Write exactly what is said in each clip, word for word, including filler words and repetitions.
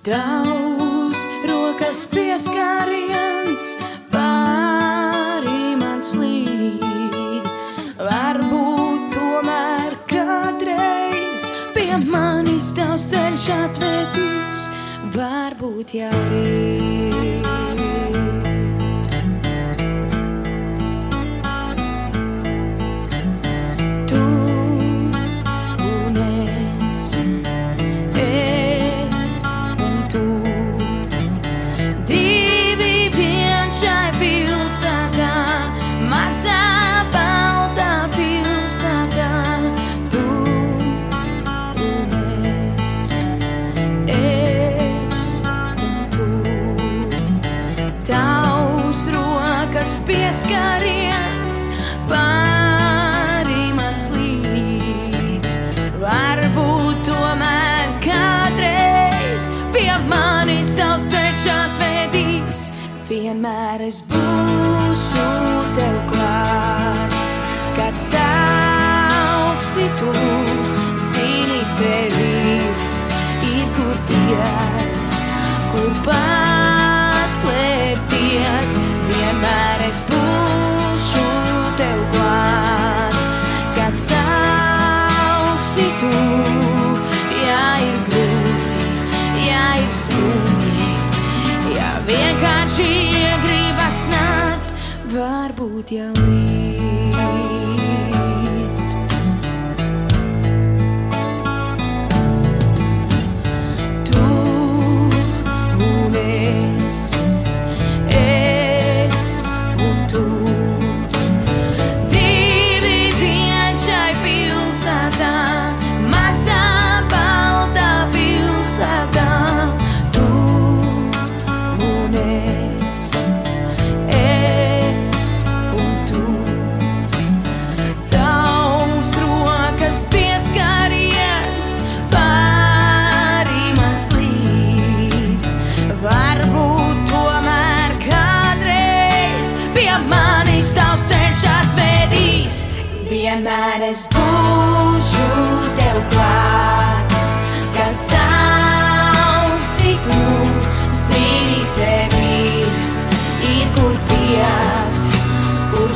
Tavs rokas pieskāriens pāri man slīd, varbūt tomēr kādreiz pie manis tavs ceļš atvedīs, varbūt jau rīt. Tu un es, es un tu, divi vien šai pilsētā, mazā baltā pilsētā. Tu un es, es un tu, tavs rokas pieskāriens pāri man slīd, varbūt tomēr kādreiz pie manis tavs ceļš atvedīs, vienmēr es būšu tev klāt, kad sauksi tu, zini tevi ir kur iet, kur paslēpties, vienmēr es būšu tev klāt, kad sauksi tu, ja ir grūti, ja ir skumji, ja vienkārši gribas nāc, varbūt jau rīt. Tu un es, es un tu, divi vien šai pilsētā, mazā baltā pilsētā. Tu un es, es un tu, tavs rokas pieskāriens pāri man slīd, varbūt tomēr kādreiz pie manis tavs ceļš atvedīs, vienmēr es būšu tev klāt, kad sauksi tu, zini tevi ir kur iet, kur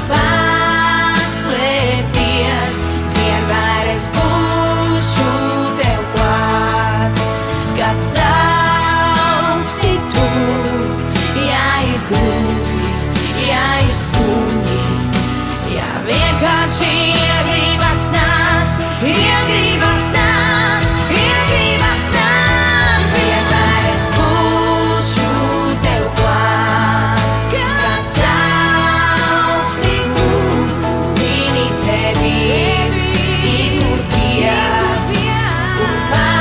paslēpties, vienmēr es būšu tev klāt, kad sauksi tu, ja ir grūti, ja ir skumji, ja vienkārši gribas nāc, ja gribas nāc, ja gribas nāc, vienmēr es būšu tev klāt, kad sauksi tu, zini tevi ir kur iet, kur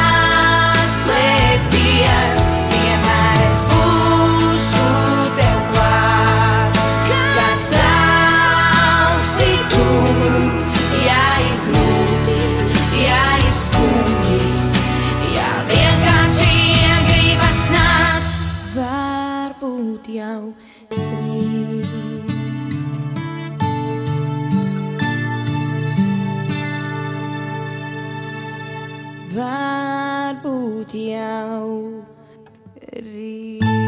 paslēpties, vienmēr es būšu tev klāt, kad sauksi tu, ja ir grūti, ja ir skumji, ja vienkārši gribas nāc, varbūt jau rīt. Varbūt jau rīt.